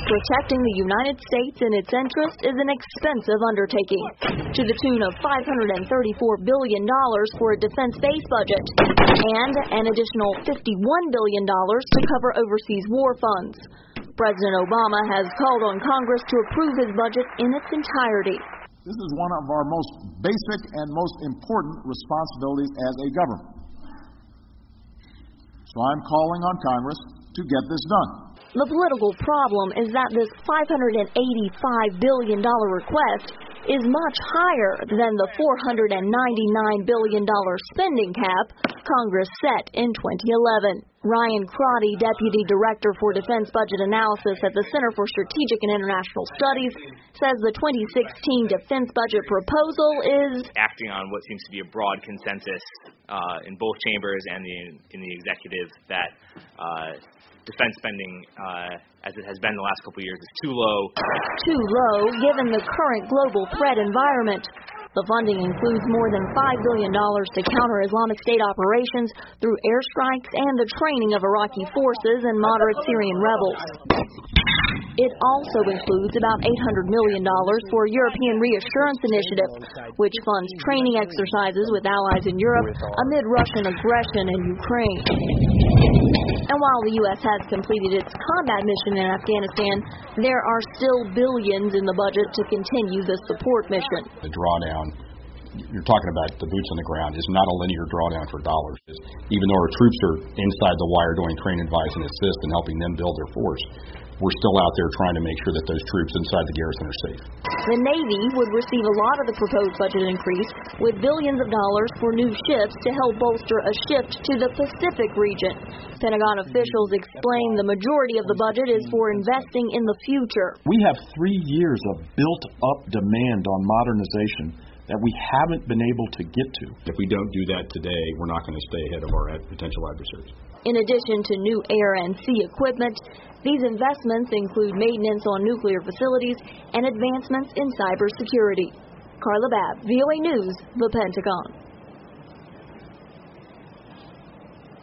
Protecting the United States and its interest is an expensive undertaking, to the tune of $534 billion for a defense-based budget, and an additional $51 billion to cover overseas war funds. President Obama has called on Congress to approve his budget in its entirety. This is one of our most basic and most important responsibilities as a government. So I'm calling on Congress to get this done. The political problem is that this $585 billion request is much higher than the $499 billion spending cap Congress set in 2011. Ryan Crotty, Deputy Director for Defense Budget Analysis at the Center for Strategic and International Studies, says the 2016 defense budget proposal is acting on what seems to be a broad consensus in both chambers and in the executive that defense spending, as it has been the last couple of years, is too low. Too low given the current global threat environment. The funding includes more than $5 billion to counter Islamic State operations through airstrikes and the training of Iraqi forces and moderate Syrian rebels. It also includes about $800 million for European Reassurance Initiative, which funds training exercises with allies in Europe amid Russian aggression in Ukraine. And while the U.S. has completed its combat mission in Afghanistan, there are still billions in the budget to continue the support mission. The drawdown, you're talking about the boots on the ground, is not a linear drawdown for dollars. Even though our troops are inside the wire doing train, advise, and assist and helping them build their force, we're still out there trying to make sure that those troops inside the garrison are safe. The Navy would receive a lot of the proposed budget increase, with billions of dollars for new ships to help bolster a shift to the Pacific region. Pentagon officials explain the majority of the budget is for investing in the future. We have 3 years of built-up demand on modernization that we haven't been able to get to. If we don't do that today, we're not going to stay ahead of our potential adversaries. In addition to new air and sea equipment, these investments include maintenance on nuclear facilities and advancements in cybersecurity. Carla Babb, VOA News, The Pentagon.